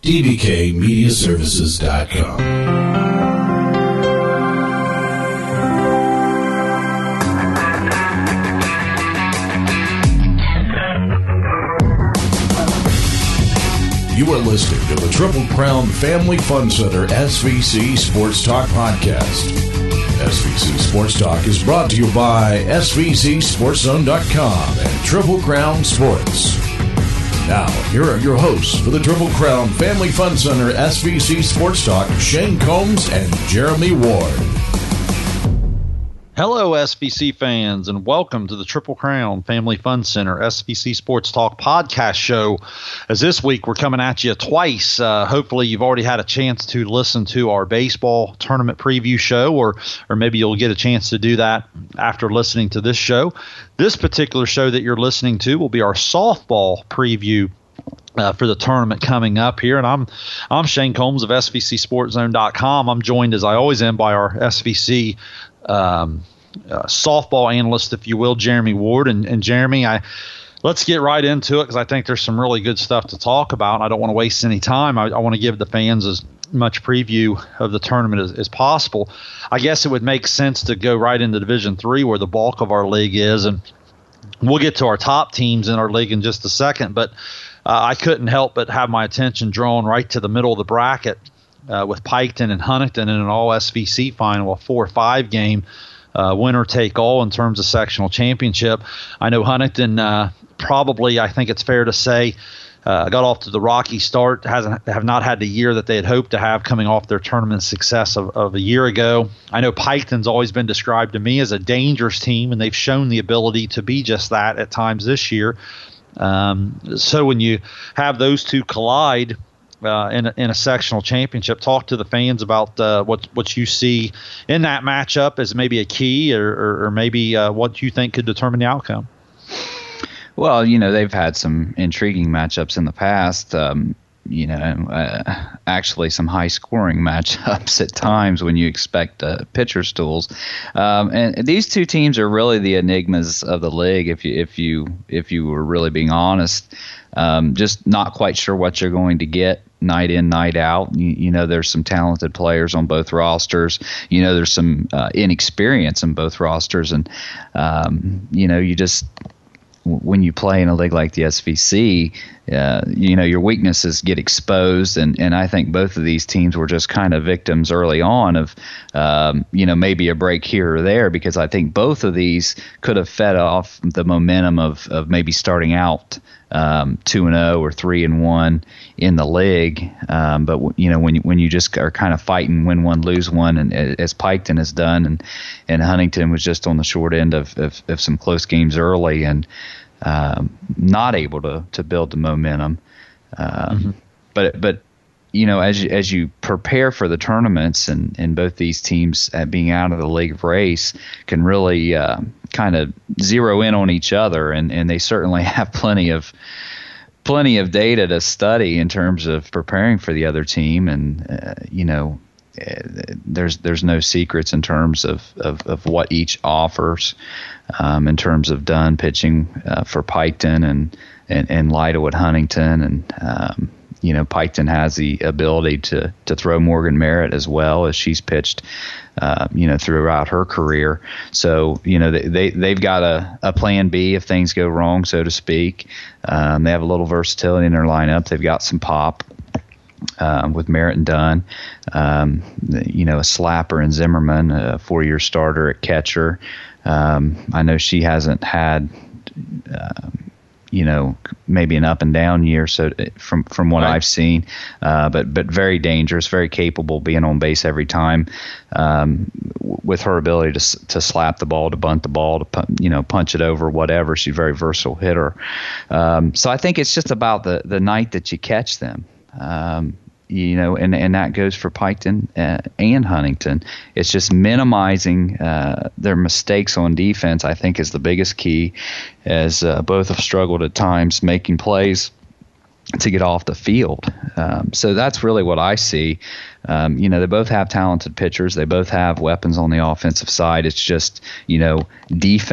dbkmediaservices.com. You are listening to the Triple Crown Family Fun Center SVC Sports Talk Podcast. SVC Sports Talk is brought to you by SVCSportsZone.com and Triple Crown Sports. Now, here are your hosts for the Triple Crown Family Fun Center SVC Sports Talk, Shane Combs and Jeremy Ward. Hello, SVC fans, and welcome to the Triple Crown Family Fun Center SVC Sports Talk podcast show. As this week, we're coming at you twice. Hopefully, you've already had a chance to listen to our baseball tournament preview show, or maybe you'll get a chance to do that after listening to this show. This particular show that you're listening to will be our softball preview for the tournament coming up here. And I'm Shane Combs of SVCSportsZone.com. I'm joined, as I always am, by our SVC softball analyst, if you will, Jeremy Ward. And Jeremy, let's get right into it because I think there's some really good stuff to talk about. And I don't want to waste any time. I want to give the fans as much preview of the tournament as possible. I guess it would make sense to go right into Division III, where the bulk of our league is. And we'll get to our top teams in our league in just a second. But I couldn't help but have my attention drawn right to the middle of the bracket with Piketon and Huntington in an all-SVC final, a 4-5 game, winner take all in terms of sectional championship. I know Huntington probably, I think it's fair to say, got off to the rocky start, have not had the year that they had hoped to have coming off their tournament success of a year ago. I know Piketon's always been described to me as a dangerous team, and they've shown the ability to be just that at times this year. So when you have those two collide in a sectional championship, talk to the fans about what you see in that matchup as maybe a key or maybe what you think could determine the outcome. Well, they've had some intriguing matchups in the past. Actually some high-scoring matchups at times when you expect pitcher stools. And these two teams are really the enigmas of the league. If you were really being honest, just not quite sure what you're going to get night in, night out. There's some talented players on both rosters. There's some inexperience in both rosters, and you just. When you play in a league like the SVC, your weaknesses get exposed, and I think both of these teams were just kind of victims early on of, maybe a break here or there, because I think both of these could have fed off the momentum of maybe starting out 2-0 or 3-1 in the league. But when you just are kind of fighting, win one, lose one, and as Piketon has done, and Huntington was just on the short end of some close games early and not able to build the momentum. But as you prepare for the tournaments, and both these teams being out of the league race can really kind of zero in on each other, and they certainly have plenty of data to study in terms of preparing for the other team, and there's no secrets in terms of what each offers in terms of Dunn pitching for Piketon and Lido at Huntington, and Piketon has the ability to throw Morgan Merritt as well, as she's pitched, throughout her career. So, they've got a plan B if things go wrong, so to speak. They have a little versatility in their lineup. They've got some pop with Merritt and Dunn. A slapper in Zimmerman, a 4-year starter at catcher. I know she hasn't had maybe an up and down year, so from what I've seen, but very dangerous, very capable, being on base every time, with her ability to slap the ball, to bunt the ball, to punch it over, whatever. She's a very versatile hitter. So I think it's just about the night that you catch them. And that goes for Piketon and Huntington. It's just minimizing their mistakes on defense, I think, is the biggest key, as both have struggled at times making plays to get off the field. So that's really what I see. They both have talented pitchers. They both have weapons on the offensive side. It's just,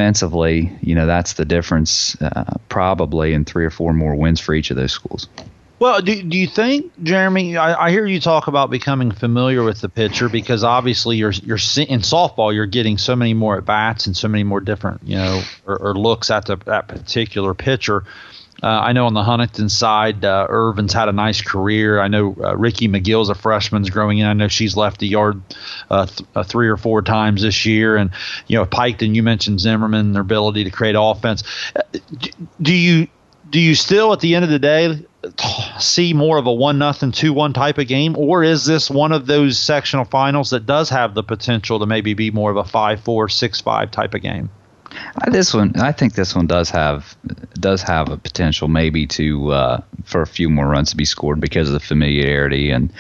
defensively, that's the difference, probably in 3 or 4 more wins for each of those schools. Well, do you think, Jeremy? I hear you talk about becoming familiar with the pitcher because obviously you're in softball. You're getting so many more at bats and so many more different, or looks at that particular pitcher. I know on the Huntington side, Irvin's had a nice career. I know Ricky McGill's a freshman's growing in. I know she's left the yard 3 or 4 times this year. And, Piketon, you mentioned Zimmerman, their ability to create offense. Do you still, at the end of the day, see more of a 1-0, 2-1 type of game? Or is this one of those sectional finals that does have the potential to maybe be more of a 5-4, 6-5 type of game? I think this one does have a potential maybe to for a few more runs to be scored because of the familiarity, and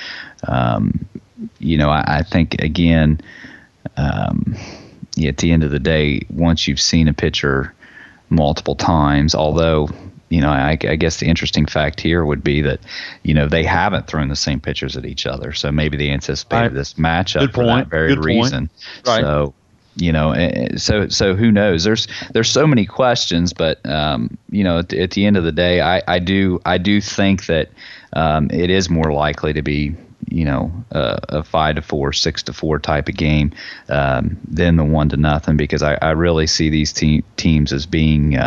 I think again, at the end of the day, once you've seen a pitcher multiple times, although I guess the interesting fact here would be that they haven't thrown the same pitchers at each other, so maybe they anticipated this matchup for that very reason. Right. So. So who knows? There's so many questions, but at the end of the day, I do think that it is more likely to be a 5-4, 6-4 type of game than the 1-0, because I really see these teams as being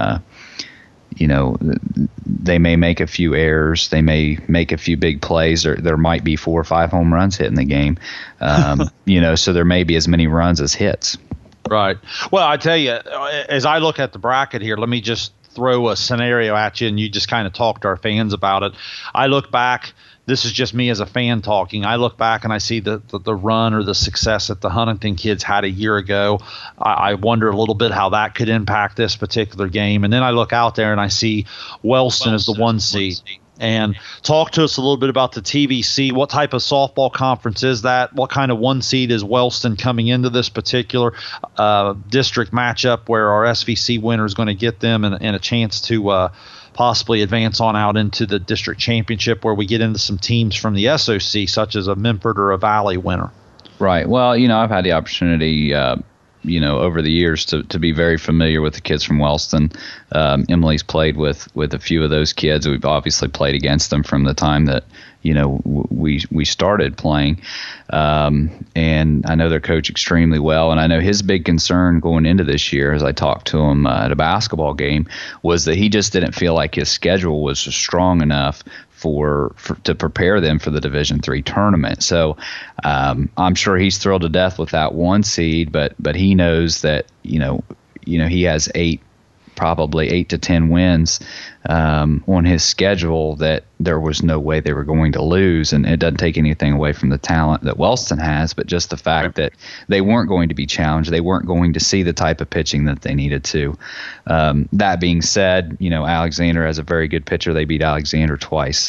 they may make a few errors, they may make a few big plays, or there might be 4 or 5 home runs hit in the game. So there may be as many runs as hits. Right. Well, I tell you, as I look at the bracket here, let me just throw a scenario at you, and you just kind of talk to our fans about it. I look back. This is just me as a fan talking. I look back and I see the run or the success that the Huntington kids had a year ago. I wonder a little bit how that could impact this particular game. And then I look out there and I see Wellston as the 1 seed. And talk to us a little bit about the TVC. What type of softball conference is that? What kind of 1 seed is Wellston coming into this particular district matchup where our SVC winner is going to get them and a chance to possibly advance on out into the district championship, where we get into some teams from the SOC, such as a Memphis or a Valley winner? Right. Well, I've had the opportunity over the years to be very familiar with the kids from Wellston. Emily's played with a few of those kids. We've obviously played against them from the time that we started playing, and I know their coach extremely well. And I know his big concern going into this year, as I talked to him at a basketball game, was that he just didn't feel like his schedule was strong enough to prepare them for the Division III tournament. So I'm sure he's thrilled to death with that 1 seed, but he knows that he has probably 8 to 10 wins on his schedule that there was no way they were going to lose. And it doesn't take anything away from the talent that Wellston has, but just the fact that they weren't going to be challenged. They weren't going to see the type of pitching that they needed to. That being said, Alexander has a very good pitcher. They beat Alexander twice.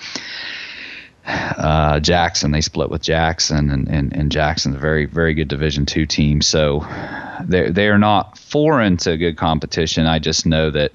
Jackson, they split with Jackson, and Jackson's a very, very good Division II team. So they are not foreign to good competition. I just know that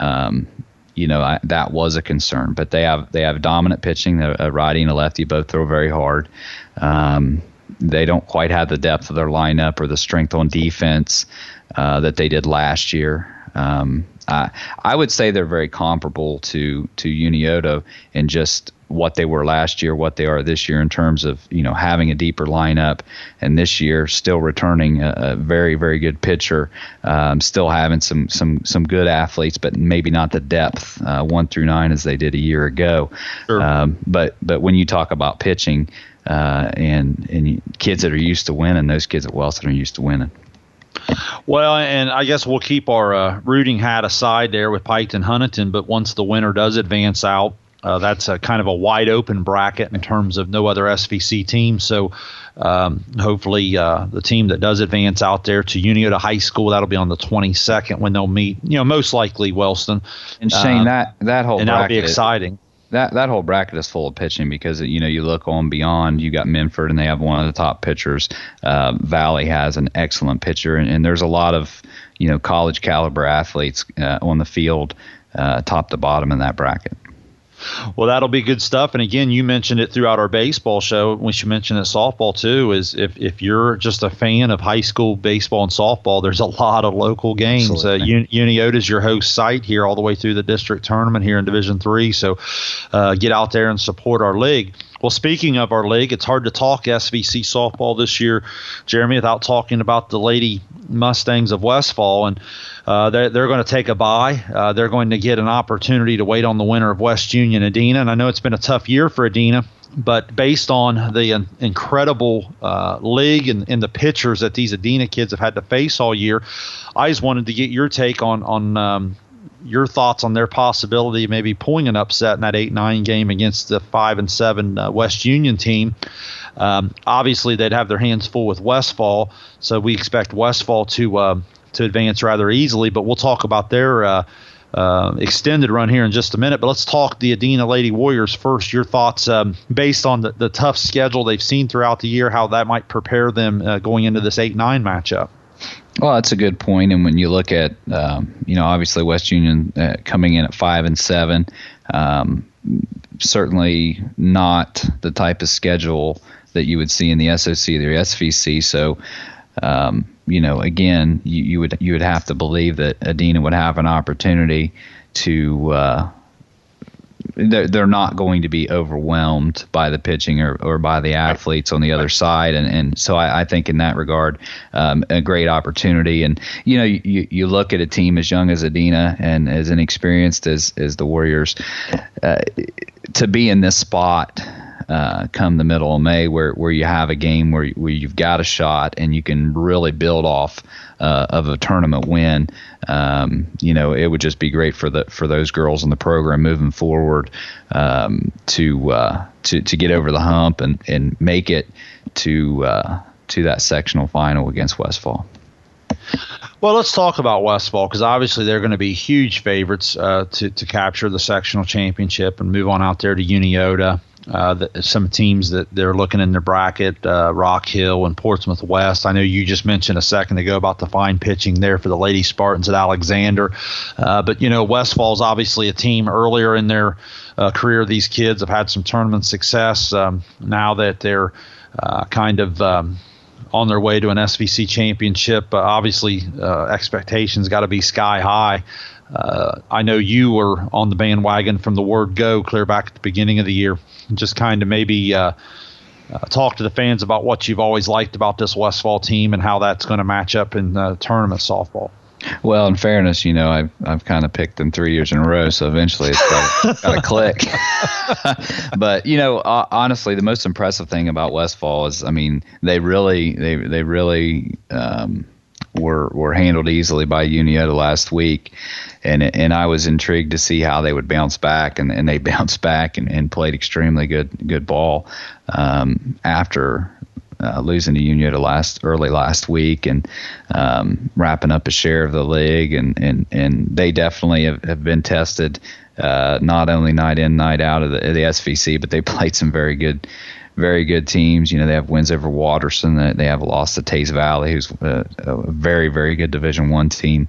that was a concern. But they have dominant pitching. A righty and a lefty both throw very hard. They don't quite have the depth of their lineup or the strength on defense that they did last year. I would say they're very comparable to Unioto in just what they were last year, what they are this year in terms of having a deeper lineup, and this year still returning a very, very good pitcher, still having some good athletes, but maybe not the depth 1 through 9 as they did a year ago. Sure. But when you talk about pitching and kids that are used to winning, those kids at Wellston are used to winning. Well, and I guess we'll keep our rooting hat aside there with Piketon Huntington, but once the winner does advance out, that's a kind of a wide open bracket in terms of no other SVC team. So hopefully the team that does advance out there to Unioto High School, that'll be on the 22nd when they'll meet, most likely Wellston. And Shane, that whole bracket, that'll be exciting. That whole bracket is full of pitching because, you look on beyond, you got Memphis and they have one of the top pitchers. Valley has an excellent pitcher, and there's a lot of, college caliber athletes on the field top to bottom in that bracket. Well, that'll be good stuff. And again, you mentioned it throughout our baseball show. We should mention it softball too. Is if you're just a fan of high school baseball and softball, there's a lot of local games. Uniota is your host site here all the way through the district tournament here in Division III. So get out there and support our league. Well, speaking of our league, it's hard to talk SVC softball this year, Jeremy, without talking about the Lady Mustangs of Westfall. And they're going to take a bye. They're going to get an opportunity to wait on the winner of West Union Adena. And I know it's been a tough year for Adena, but based on the incredible league and the pitchers that these Adena kids have had to face all year, I just wanted to get your take on your thoughts on their possibility of maybe pulling an upset in that 8-9 game against the 5-7 West Union team. Obviously, they'd have their hands full with Westfall, so we expect Westfall to advance rather easily. But we'll talk about their extended run here in just a minute. But let's talk the Adena Lady Warriors first. Your thoughts based on the tough schedule they've seen throughout the year, how that might prepare them going into this 8-9 matchup. Well, that's a good point. And when you look at, obviously West Union coming in at 5-7, certainly not the type of schedule that you would see in the SOC or the SVC. So, again, you would have to believe that Adena would have an opportunity to. They're not going to be overwhelmed by the pitching or by the athletes on the other side. And so I think in that regard, a great opportunity. And, you look at a team as young as Adena and as inexperienced as the Warriors, to be in this spot come the middle of May where you have a game where you've got a shot and you can really build off of a tournament win. It would just be great for those girls in the program moving forward to get over the hump and make it to that sectional final against Westfall. Well, let's talk about Westfall because obviously they're going to be huge favorites to capture the sectional championship and move on out there to Uniota. Some teams that they're looking in their bracket, Rock Hill and Portsmouth West. I know you just mentioned a second ago about the fine pitching there for the Lady Spartans at Alexander. But Westfall's obviously a team earlier in their career. These kids have had some tournament success. Now that they're kind of on their way to an SVC championship, obviously expectations got to be sky high. I know you were on the bandwagon from the word go clear back at the beginning of the year. Just kind of maybe talk to the fans about what you've always liked about this Westfall team and how that's going to match up in tournament softball. Well, in fairness, I've kind of picked them 3 years in a row, so eventually it's got to click. But honestly, the most impressive thing about Westfall is, they really were handled easily by Uniota last week, and I was intrigued to see how they would bounce back, and they bounced back and played extremely good ball after losing to Uniota early last week and wrapping up a share of the league, and they definitely have been tested not only night in night out of the SVC, but they played some very good teams. They have wins over Watterson. They have a loss to Taze Valley, who's a very, very good Division I team.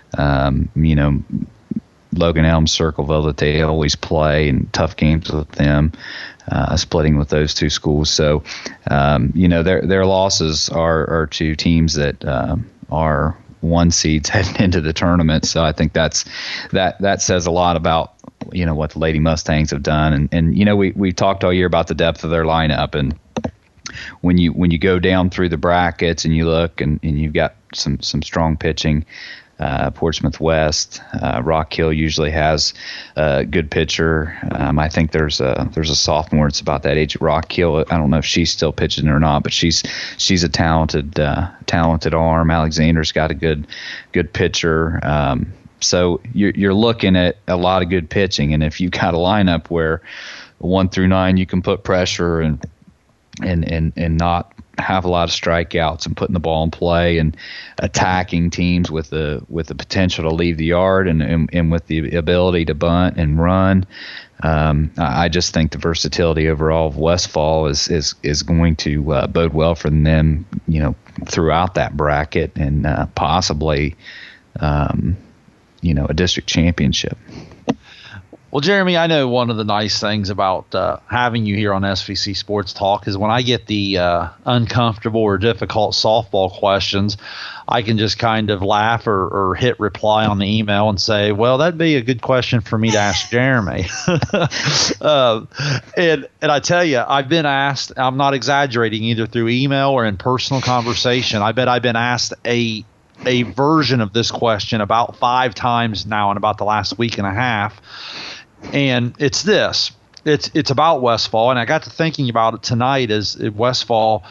Logan Elm, Circleville, that they always play, and tough games with them, splitting with those two schools. So, their losses are to teams that are one seeds heading into the tournament. So I think that says a lot about what the Lady Mustangs have done, and we talked all year about the depth of their lineup, and when you go down through the brackets and you look and you've got some strong pitching. Portsmouth West, Rock Hill usually has a good pitcher. I think there's a sophomore that's about that age at Rock Hill. I don't know if she's still pitching or not, but she's a talented arm. Alexander's got a good pitcher. So you're looking at a lot of good pitching, and if you've got a lineup where 1 through 9 you can put pressure and not have a lot of strikeouts and putting the ball in play and attacking teams with the potential to leave the yard and with the ability to bunt and run. I just think the versatility overall of Westfall is going to bode well for them, throughout that bracket and possibly, a district championship. Well, Jeremy, I know one of the nice things about having you here on SVC Sports Talk is when I get the uncomfortable or difficult softball questions, I can just kind of laugh or hit reply on the email and say, well, that'd be a good question for me to ask Jeremy. And I tell you, I've been asked, I'm not exaggerating, either through email or in personal conversation, I bet I've been asked a version of this question about 5 times now in about the last week and a half. And it's this. It's about Westfall, and I got to thinking about it tonight as Westfall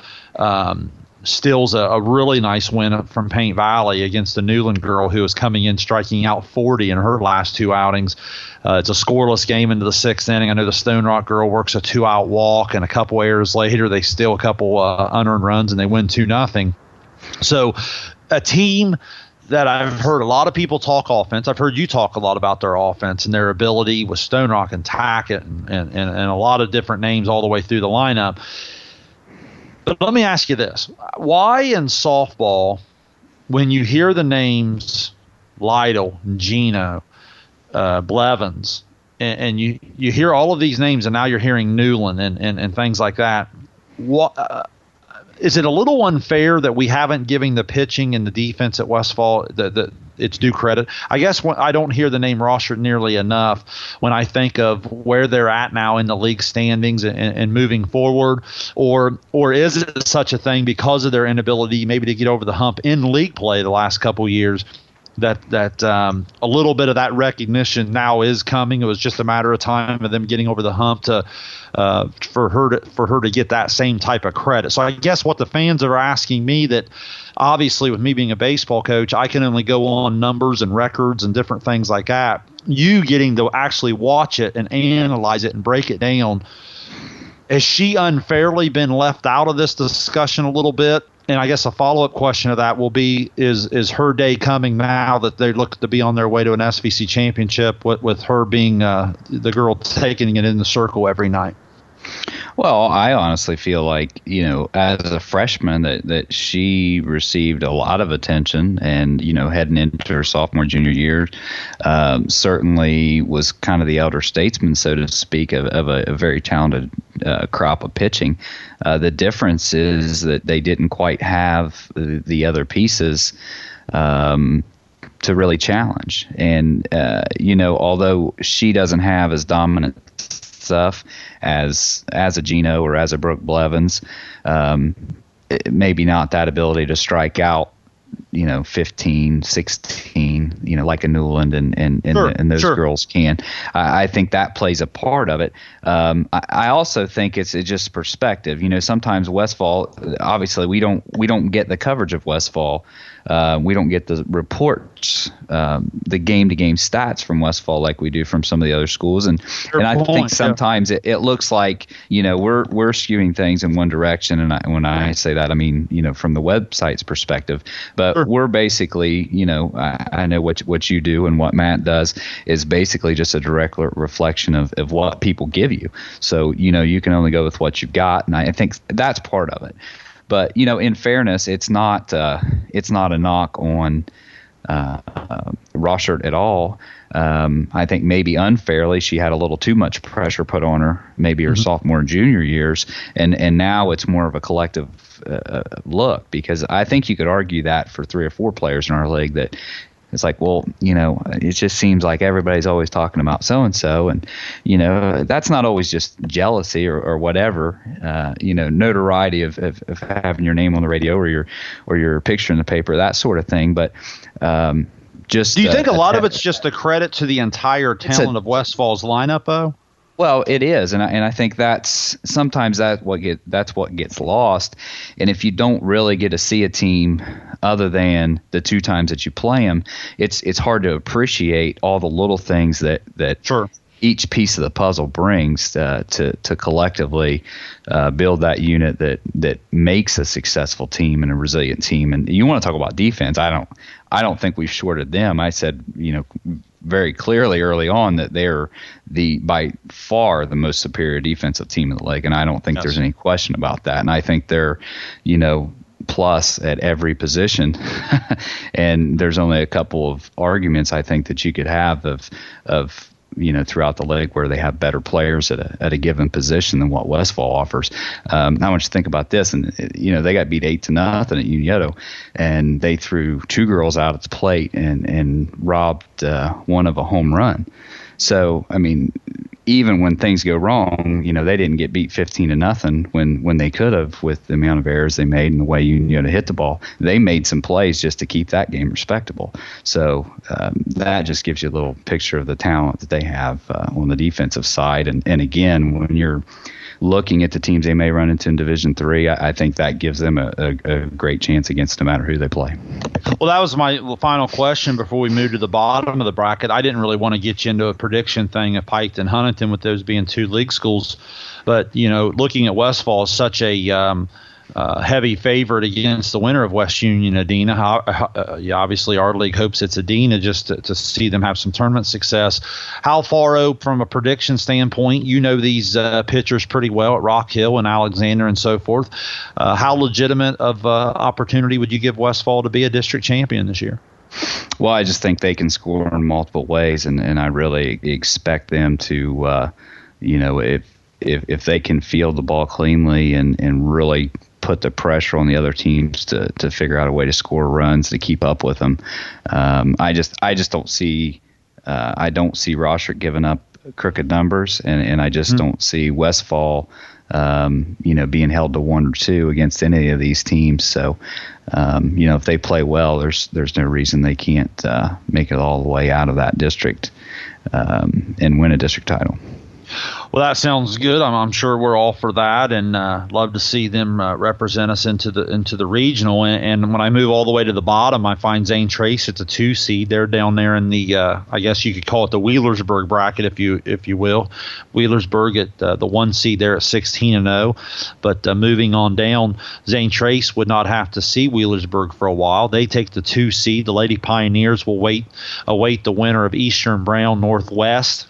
steals a really nice win from Paint Valley against the Newland girl who is coming in striking out 40 in her last 2 outings. It's a scoreless game into the 6th inning. I know the Stone Rock girl works a 2-out walk, and a couple errors later they steal a couple unearned runs and they win 2-0. So a team that I've heard a lot of people talk offense. I've heard you talk a lot about their offense and their ability with Stone Rock and Tackett and a lot of different names all the way through the lineup. But let me ask you this. Why in softball, when you hear the names Lytle, Gino, Blevins, and you hear all of these names and now you're hearing Newland and things like that, is it a little unfair that we haven't given the pitching and the defense at Westfall its due credit? I guess I don't hear the name Rossert nearly enough when I think of where they're at now in the league standings and moving forward, or is it such a thing because of their inability maybe to get over the hump in league play the last couple years that a little bit of that recognition now is coming? It was just a matter of time of them getting over the hump for her to get that same type of credit. So I guess what the fans are asking me, that obviously with me being a baseball coach, I can only go on numbers and records and different things like that. You getting to actually watch it and analyze it and break it down, has she unfairly been left out of this discussion a little bit? And I guess a follow-up question to that will be, is her day coming now that they look to be on their way to an SVC championship with her being the girl taking it in the circle every night? Well, I honestly feel like, as a freshman that she received a lot of attention, and, heading into her sophomore, junior year, certainly was kind of the elder statesman, so to speak, of a very talented crop of pitching. The difference is that they didn't quite have the other pieces to really challenge. And, although she doesn't have as dominant stuff as a Gino or as a Brooke Blevins, maybe not that ability to strike out 15, 16, like a Newland and those girls can. I think that plays a part of it. I also think it's just perspective. Sometimes Westfall, obviously we don't get the coverage of Westfall. We don't get the reports, the game-to-game stats from Westfall like we do from some of the other schools. And I think sometimes it looks like, we're skewing things in one direction. And when I say that, I mean, from the website's perspective. But we're basically, I know what you do and what Matt does is basically just a direct reflection of what people give you. So, you can only go with what you've got. And I think that's part of it. But, in fairness, it's not a knock on Rossert at all. I think maybe unfairly she had a little too much pressure put on her, maybe her sophomore and junior years, and now it's more of a collective look, because I think you could argue that for 3 or 4 players in our league, that it's like, well, it just seems like everybody's always talking about so-and-so. And, that's not always just jealousy or whatever, notoriety of having your name on the radio or your picture in the paper, that sort of thing. But just do you think a lot of it's just a credit to the entire talent of Westfall's lineup, though? Well, it is, and I think that's what gets lost. And if you don't really get to see a team other than the 2 times that you play them, it's hard to appreciate all the little things that each piece of the puzzle brings to collectively build that unit that makes a successful team and a resilient team. And you want to talk about defense? I don't think we've shorted them. I said, very clearly early on that they're by far the most superior defensive team in the league, and I don't think there's any question about that. And I think they're, plus at every position. And there's only a couple of arguments I think that you could have of throughout the league where they have better players at a given position than what Westfall offers. I want you to think about this, and they got beat 8-0 at Unieto, and they threw 2 girls out at the plate and robbed one of a home run. So, I mean, even when things go wrong, they didn't get beat 15-0 when they could have with the amount of errors they made and the way to hit the ball. They made some plays just to keep that game respectable. So that just gives you a little picture of the talent that they have on the defensive side. And again, when you're looking at the teams they may run into in Division III, I think that gives them a great chance against no matter who they play. Well, that was my final question before we move to the bottom of the bracket. I didn't really want to get you into a prediction thing of Pike and Huntington with those being 2 league schools. But, looking at Westfall as such a heavy favorite against the winner of West Union Adena. Obviously, our league hopes it's Adena just to see them have some tournament success. How far from a prediction standpoint, these pitchers pretty well at Rock Hill and Alexander and so forth. How legitimate of opportunity would you give Westfall to be a district champion this year? Well, I just think they can score in multiple ways, and I really expect them to, if they can field the ball cleanly and really put the pressure on the other teams to figure out a way to score runs to keep up with them. I just don't see Rostrick giving up crooked numbers, and I just don't see Westfall being held to 1 or 2 against any of these teams. So if they play well, there's no reason they can't make it all the way out of that district and win a district title. Well, that sounds good. I'm sure we're all for that, and love to see them represent us into the regional. And when I move all the way to the bottom, I find Zane Trace at the 2 seed. They're down there in the I guess you could call it the Wheelersburg bracket, if you will. Wheelersburg at the 1 seed there at 16-0. But moving on down, Zane Trace would not have to see Wheelersburg for a while. They take the 2 seed. The Lady Pioneers will await the winner of Eastern Brown Northwest.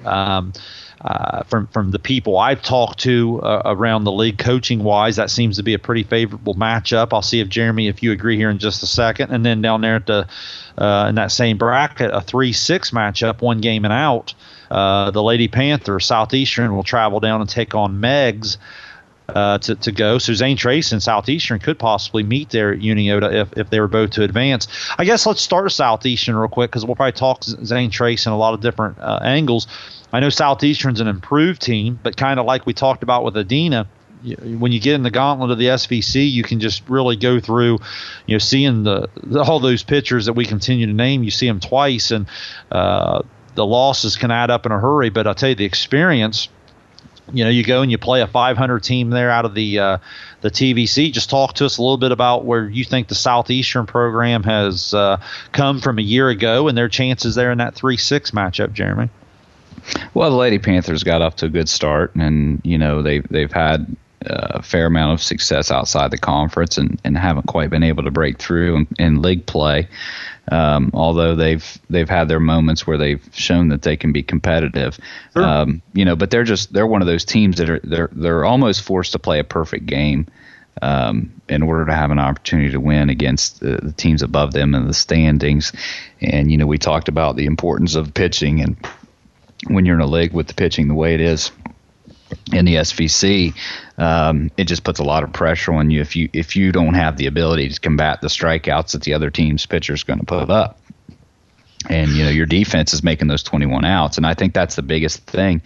From the people I've talked to around the league coaching wise, that seems to be a pretty favorable matchup. I'll see if you agree here in just a second. And then down there at the in that same bracket, a 3-6 matchup, 1 game and out. The Lady Panthers, Southeastern, will travel down and take on Meggs to go. So Zane Trace and Southeastern could possibly meet there at Uniota if they were both to advance. I guess let's start Southeastern real quick because we'll probably talk Zane Trace in a lot of different angles. I know Southeastern's an improved team, but kind of like we talked about with Adena, when you get in the gauntlet of the SVC, you can just really go through, seeing all those pitchers that we continue to name. You see them twice, and the losses can add up in a hurry. But I'll tell you, the experience. You go and you play a 500 team there out of the TVC. Just talk to us a little bit about where you think the Southeastern program has come from a year ago and their chances there in that 3-6 matchup, Jeremy. Well, the Lady Panthers got off to a good start, and they've had a fair amount of success outside the conference and haven't quite been able to break through in league play. Although they've had their moments where they've shown that they can be competitive, sure. But they're one of those teams that they're almost forced to play a perfect game in order to have an opportunity to win against the teams above them in the standings. And we talked about the importance of pitching, and when you're in a league with the pitching the way it is in the SVC, it just puts a lot of pressure on you if you don't have the ability to combat the strikeouts that the other team's pitcher is going to put up. And your defense is making those 21 outs, and I think that's the biggest thing.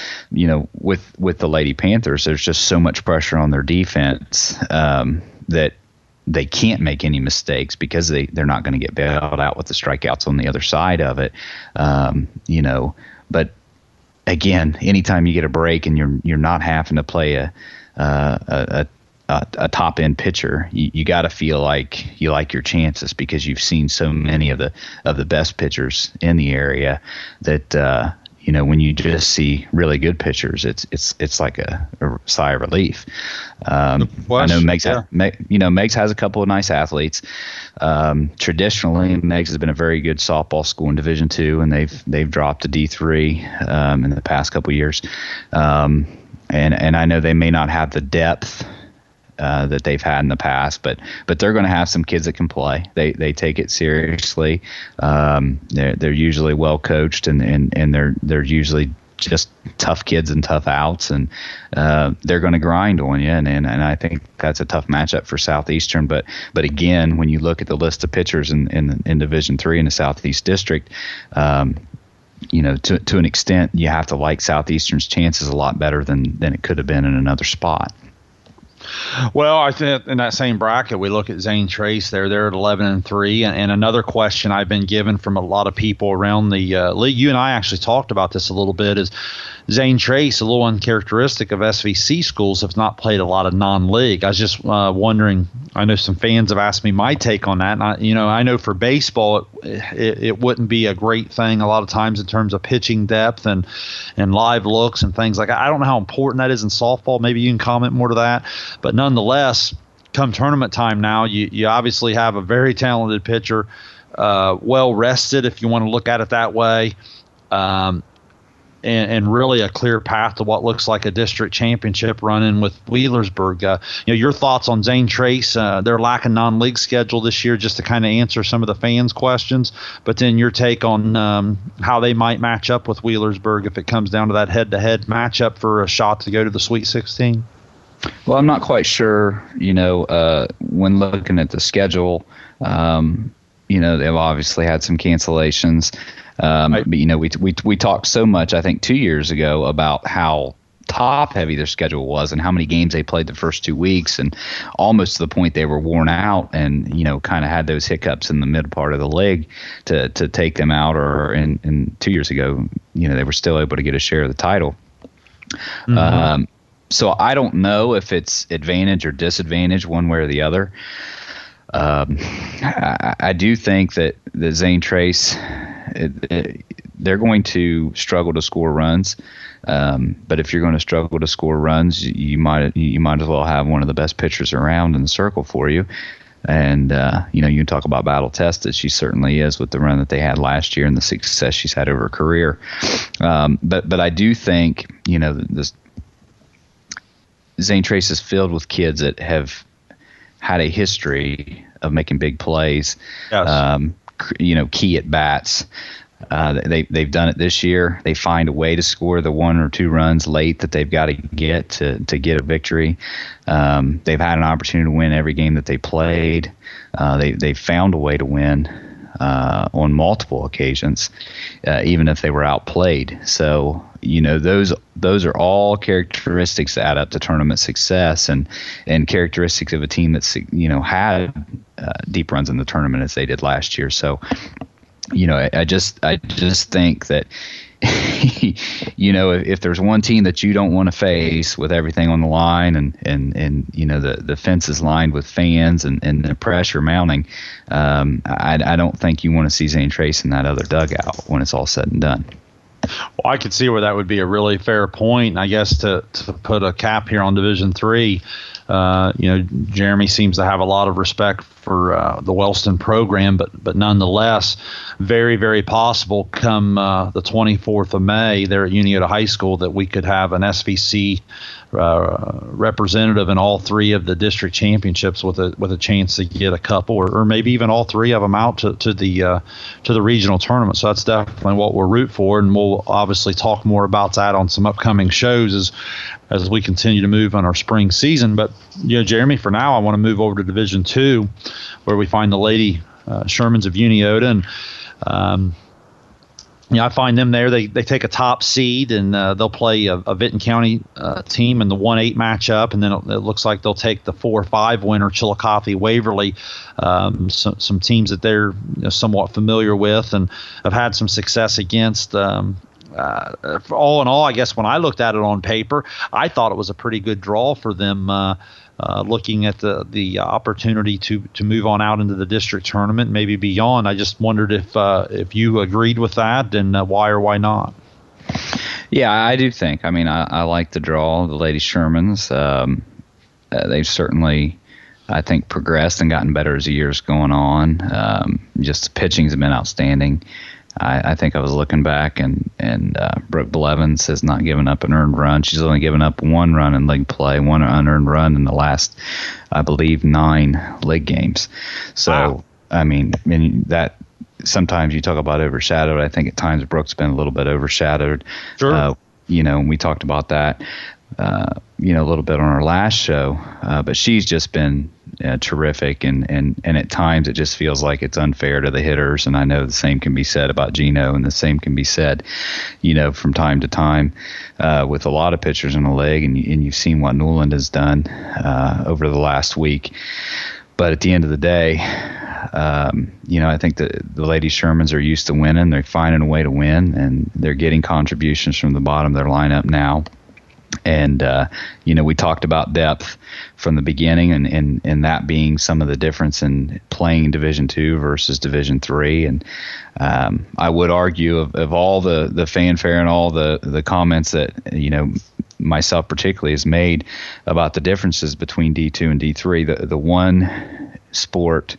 With the Lady Panthers, there's just so much pressure on their defense that they can't make any mistakes because they're not going to get bailed out with the strikeouts on the other side of it. But again, anytime you get a break and you're not having to play a top end pitcher, you got to feel like you like your chances because you've seen so many of the best pitchers in the area that when you just see really good pitchers, it's like a sigh of relief. I know Meggs has a couple of nice athletes. Traditionally, Meggs has been a very good softball school in Division II, and they've dropped to D3 in the past couple of years. And I know they may not have the depth that they've had in the past, but they're going to have some kids that can play. They take it seriously. They're usually well coached, and they're usually just tough kids and tough outs, and they're going to grind on you, and I think that's a tough matchup for Southeastern. But again, when you look at the list of pitchers in Division III in the Southeast District, to an extent, you have to like Southeastern's chances a lot better than it could have been in another spot. Well, I think in that same bracket, we look at Zane Trace. They're at 11-3, and another question I've been given from a lot of people around the league. You and I actually talked about this a little bit. Is Zane Trace a little uncharacteristic of SVC schools? Have not played a lot of non-league. I was just wondering. I know some fans have asked me my take on that. And I know for baseball, it wouldn't be a great thing a lot of times in terms of pitching depth and live looks and things like that. I don't know how important that is in softball. Maybe you can comment more to that. But nonetheless, come tournament time now, you obviously have a very talented pitcher, well rested if you want to look at it that way, and really a clear path to what looks like a district championship run-in with Wheelersburg. Your thoughts on Zane Trace, their lack of non-league schedule this year, just to kind of answer some of the fans' questions, but then your take on how they might match up with Wheelersburg if it comes down to that head-to-head matchup for a shot to go to the Sweet 16. Well, I'm not quite sure, when looking at the schedule, they've obviously had some cancellations. But, we talked so much, I think, 2 years ago about how top-heavy their schedule was and how many games they played the first 2 weeks, and almost to the point they were worn out and, kind of had those hiccups in the mid part of the league to take them out. And 2 years ago, they were still able to get a share of the title. Mm-hmm. So I don't know if it's advantage or disadvantage one way or the other. I do think that the Zane Trace, they're going to struggle to score runs. But if you're going to struggle to score runs, you might as well have one of the best pitchers around in the circle for you. And you can talk about battle tested. She certainly is with the run that they had last year and the success she's had over her career. But I do think this Zane Trace is filled with kids that have had a history of making big plays. Yes. Key at bats. They've done it this year. They find a way to score the 1 or 2 runs late that they've got to get to get a victory. They've had an opportunity to win every game that they played. They found a way to win on multiple occasions, even if they were outplayed. So those are all characteristics that add up to tournament success and characteristics of a team that's had deep runs in the tournament as they did last year. So I just think that if there's one team that you don't want to face with everything on the line and the fence is lined with fans and the pressure mounting, I don't think you want to see Zane Trace in that other dugout when it's all said and done. Well, I could see where that would be a really fair point. I guess to put a cap here on Division III, Jeremy seems to have a lot of respect for the Wellston program, but nonetheless, very, very possible come the 24th of May there at Uniota High School that we could have an SVC representative in all 3 of the district championships with a chance to get a couple or maybe even all 3 of them out to the regional tournament. So that's definitely what we'll root for, and we'll obviously talk more about that on some upcoming shows as we continue to move on our spring season. But Jeremy, for now I want to move over to Division II, where we find the Lady Shermans of Uniota, and I find them there. They take a top seed, and they'll play a Vinton County team in the 1-8 matchup, and then it looks like they'll take the 4-5 winner, Chillicothe Waverly, some teams that they're somewhat familiar with and have had some success against. All in all, I guess when I looked at it on paper, I thought it was a pretty good draw for them. Looking at the opportunity to move on out into the district tournament, maybe beyond. I just wondered if you agreed with that, and why or why not. Yeah, I do think. I mean, I like the draw. The Lady Shermans, they've certainly, I think, progressed and gotten better as the year's going on. Just the pitching's been outstanding. I think I was looking back, and Brooke Blevins has not given up an earned run. She's only given up one run in league play, one unearned run in the last, I believe, 9 league games. So, wow. I mean that sometimes you talk about overshadowed. I think at times Brooke's been a little bit overshadowed. Sure. We talked about that, a little bit on our last show, but she's just been terrific, and at times it just feels like it's unfair to the hitters, and I know the same can be said about Gino, and the same can be said, from time to time with a lot of pitchers in the league, and you've seen what Newland has done over the last week. But at the end of the day, I think the Lady Shermans are used to winning. They're finding a way to win, and they're getting contributions from the bottom of their lineup now. And, we talked about depth from the beginning, and that being some of the difference in playing Division II versus Division III. And I would argue of all the fanfare and all the comments that, myself particularly has made about the differences between D2 and D3, the one sport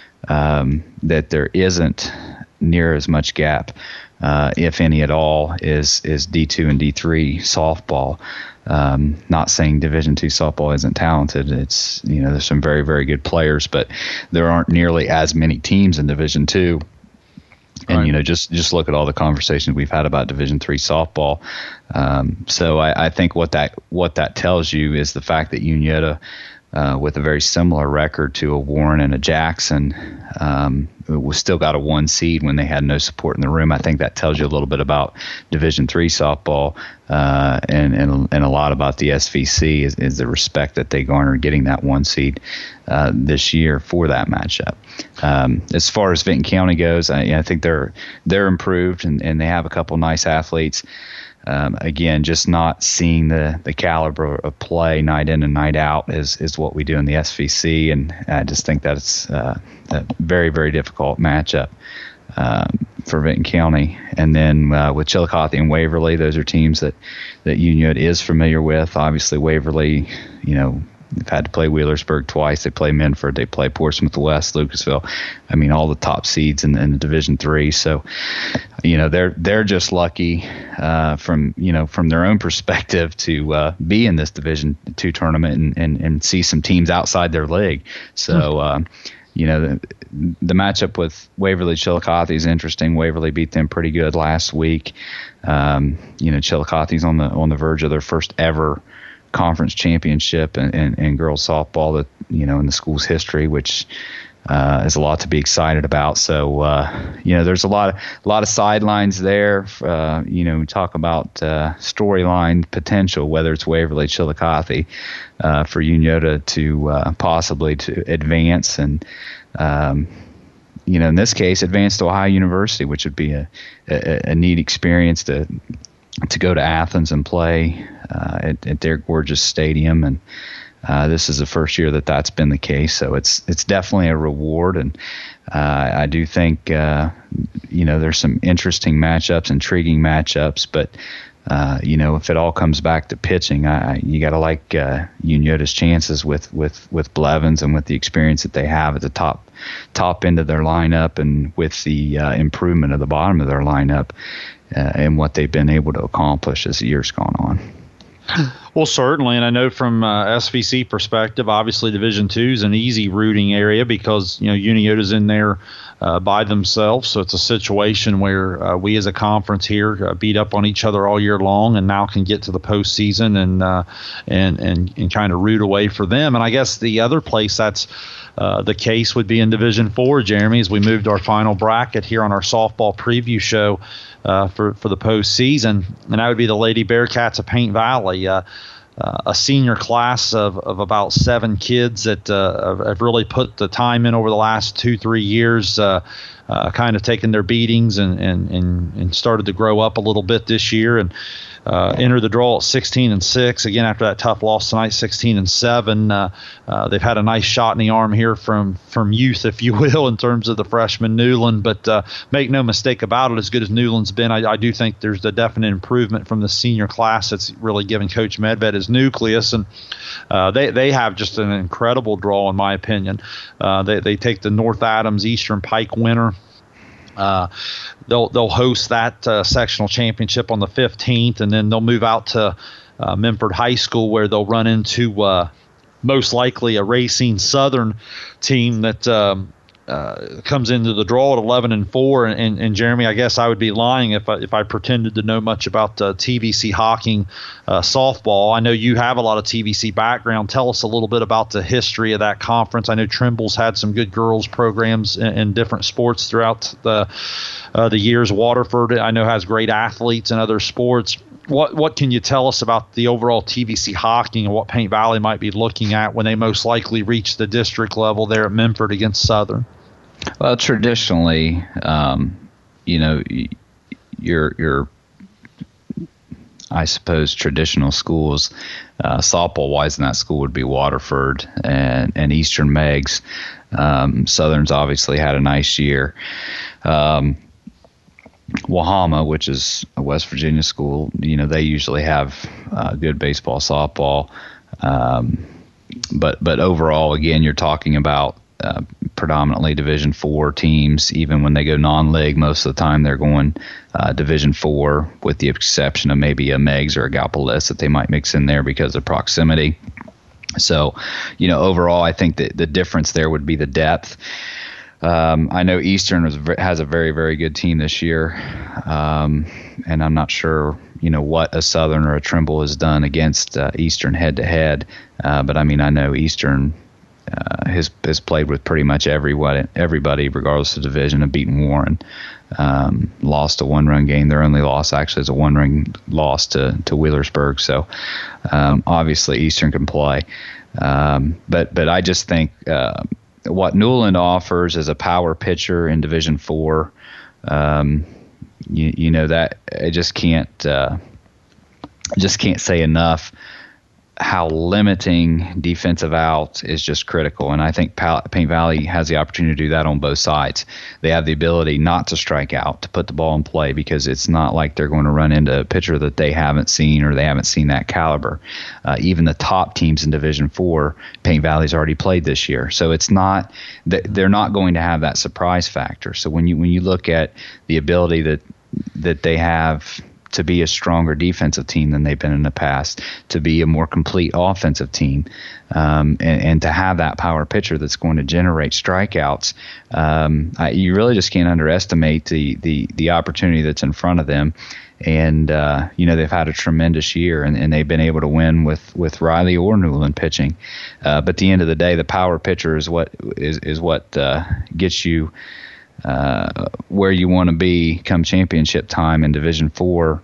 that there isn't near as much gap, if any at all, is D2 and D3 softball. Not saying Division II softball isn't talented. It's there's some very, very good players, but there aren't nearly as many teams in Division II. And right. Just look at all the conversations we've had about Division III softball. So I think what that tells you is the fact that Uniota, with a very similar record to a Warren and a Jackson, was still got a 1 seed when they had no support in the room. I think that tells you a little bit about Division III softball, and a lot about the SVC is the respect that they garnered getting that 1 seed this year for that matchup. As far as Vinton County goes, I think they're improved, and they have a couple nice athletes. Again, just not seeing the caliber of play night in and night out is what we do in the SVC, and I just think that it's a very, very difficult matchup for Vinton County. And then with Chillicothe and Waverly, those are teams that Union is familiar with. Obviously, Waverly, they've had to play Wheelersburg twice. They play Minford. They play Portsmouth West, Lucasville. I mean, all the top seeds in the Division III. So, they're just lucky from their own perspective to be in this Division II tournament and see some teams outside their league. So, the matchup with Waverly Chillicothe is interesting. Waverly beat them pretty good last week. Chillicothe's on the verge of their first ever conference championship in girls softball that in the school's history, which is a lot to be excited about. So there's a lot of sidelines there. Talk about storyline potential, whether it's Waverly, Chillicothe, for Uniota to possibly to advance and in this case advance to Ohio University, which would be a neat experience to go to Athens and play at their gorgeous stadium. And this is the first year that's been the case. So it's definitely a reward. And I do think, there's some interesting matchups, intriguing matchups, but if it all comes back to pitching, you got to like Uniota's chances with Blevins and with the experience that they have at the top end of their lineup, and with the improvement of the bottom of their lineup, and what they've been able to accomplish as the year's gone on. Well, certainly, and I know from SVC perspective, obviously Division II is an easy rooting area because Uniota's in there by themselves, so it's a situation where we as a conference here beat up on each other all year long, and now can get to the postseason and kind of root away for them. And I guess the other place that's the case would be in Division IV, Jeremy, as we moved to our final bracket here on our softball preview show for the postseason, and that would be the Lady Bearcats of Paint Valley. A senior class of about 7 kids that have really put the time in over the last 2-3 years, kind of taken their beatings and started to grow up a little bit this year, and entered the draw at 16-6. Again, after that tough loss tonight, 16-7. They've had a nice shot in the arm here from youth, if you will, in terms of the freshman Newland. But make no mistake about it, as good as Newland's been, I do think there's a definite improvement from the senior class that's really given Coach Medved his nucleus. And they have just an incredible draw, in my opinion. They take the North Adams Eastern Pike winner They'll host that sectional championship on the 15th, and then they'll move out to Memphis High School, where they'll run into most likely a Racine Southern team that comes into the draw at 11-4. And Jeremy, I guess I would be lying if I pretended to know much about TVC hockey softball. I know you have a lot of TVC background. Tell us a little bit about the history of that conference. I know Trimble's had some good girls programs in different sports throughout the years. Waterford, I know, has great athletes in other sports. What can you tell us about the overall TVC hockey and what Paint Valley might be looking at when they most likely reach the district level there at Memphis against Southern? Well, traditionally, your I suppose traditional schools, softball-wise in that school would be Waterford and Eastern Megs. Southern's obviously had a nice year. Wahama, which is a West Virginia school, they usually have good baseball, softball. But overall, again, you're talking about predominantly Division IV teams. Even when they go non-league, most of the time they're going Division IV, with the exception of maybe a Megs or a Gallipolis that they might mix in there because of proximity. So, overall, I think that the difference there would be the depth. I know Eastern has a very, very good team this year, and I'm not sure, what a Southern or a Trimble has done against Eastern head-to-head. But, I know Eastern has played with pretty much everybody, regardless of division, and beaten Warren. Lost a one-run game. Their only loss actually is a one-run loss to Wheelersburg. So, obviously, Eastern can play. But I just think what Newland offers as a power pitcher in Division IV, that I just can't say enough how limiting defensive out is just critical. And I think Paint Valley has the opportunity to do that on both sides. They have the ability not to strike out, to put the ball in play, because it's not like they're going to run into a pitcher that they haven't seen or they haven't seen that caliber. Even the top teams in Division IV, Paint Valley's already played this year. So it's not they're not going to have that surprise factor. So when you look at the ability that they have to be a stronger defensive team than they've been in the past, to be a more complete offensive team, and to have that power pitcher that's going to generate strikeouts, you really just can't underestimate the opportunity that's in front of them. And they've had a tremendous year, and they've been able to win with Riley or Newland pitching. But at the end of the day, the power pitcher is what gets you where you want to be come championship time in Division IV.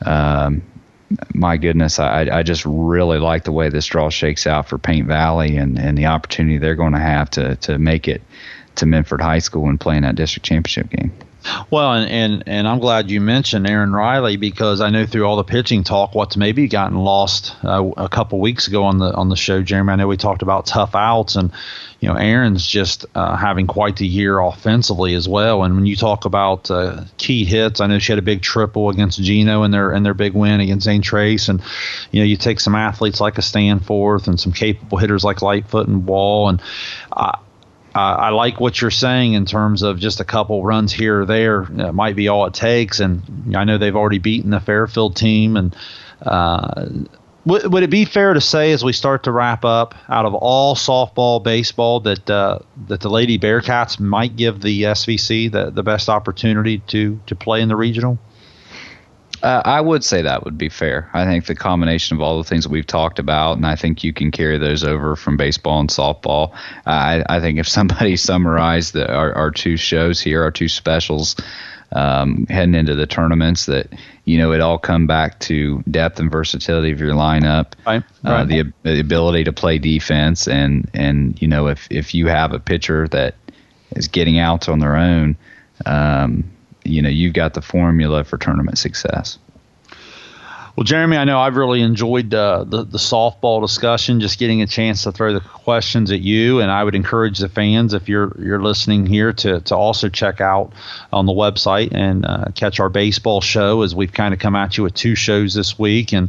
My goodness, I just really like the way this draw shakes out for Paint Valley and the opportunity they're going to have to make it to Memphis High School and play in that district championship game. Well, and I'm glad you mentioned Aaron Riley, because I know through all the pitching talk, what's maybe gotten lost a couple weeks ago on the show, Jeremy. I know we talked about tough outs, and Aaron's just having quite the year offensively as well. And when you talk about key hits, I know she had a big triple against Gino in their big win against St. Trace, and you take some athletes like a Stanforth and some capable hitters like Lightfoot and Wall, and I like what you're saying in terms of just a couple runs here or there might be all it takes. And I know they've already beaten the Fairfield team. And would it be fair to say, as we start to wrap up, out of all softball, baseball, that the Lady Bearcats might give the SVC the best opportunity to play in the regional? I would say that would be fair. I think the combination of all the things that we've talked about, and I think you can carry those over from baseball and softball. I think if somebody summarized our two shows here, our two specials, heading into the tournaments, that it all come back to depth and versatility of your lineup, right. The ability to play defense, and if you have a pitcher that is getting outs on their own, you've got the formula for tournament success. Well, Jeremy, I know I've really enjoyed the softball discussion, just getting a chance to throw the questions at you. And I would encourage the fans, if you're listening here, to also check out on the website and catch our baseball show, as we've kind of come at you with two shows this week. And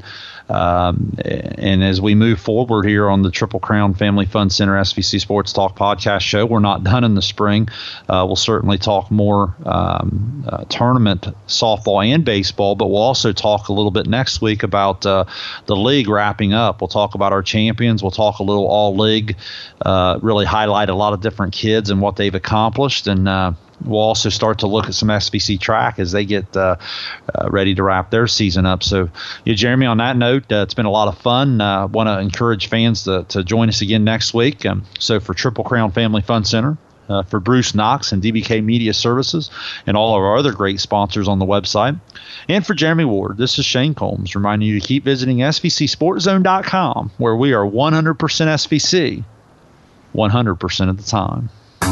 And as we move forward here on the Triple Crown Family Fun Center SVC Sports Talk podcast show, we're not done in the spring. We'll certainly talk more tournament softball and baseball, but we'll also talk a little bit next week about the league wrapping up. We'll talk about our champions. We'll talk a little all league, really highlight a lot of different kids and what they've accomplished, and we'll also start to look at some SVC track as they get ready to wrap their season up. So, Jeremy, on that note, it's been a lot of fun. I want to encourage fans to join us again next week. So for Triple Crown Family Fun Center, for Bruce Knox and DBK Media Services and all of our other great sponsors on the website, and for Jeremy Ward, this is Shane Combs reminding you to keep visiting SVCSportZone.com, where we are 100% SVC 100% of the time.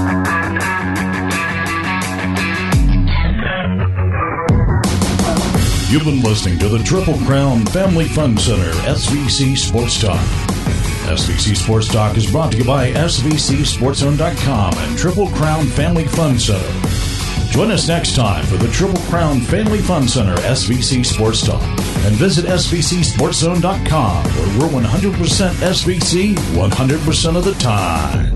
You've been listening to the Triple Crown Family Fun Center SVC Sports Talk. SVC Sports Talk is brought to you by SVCSportZone.com and Triple Crown Family Fun Center. Join us next time for the Triple Crown Family Fun Center SVC Sports Talk. And visit SVCSportZone.com, where we're 100% SVC 100% of the time.